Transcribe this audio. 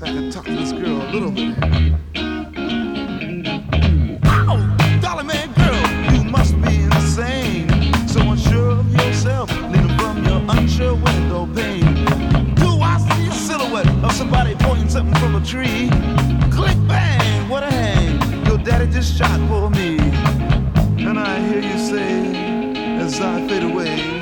I could talk to this girl a little bit. Oh, darling man, girl, you must be insane. So unsure of yourself, leaning from your unsure window pane. Do I see a silhouette of somebody pointing something from a tree? Click, bang, what a hang. Your daddy just shot for me. And I hear you say, as I fade away,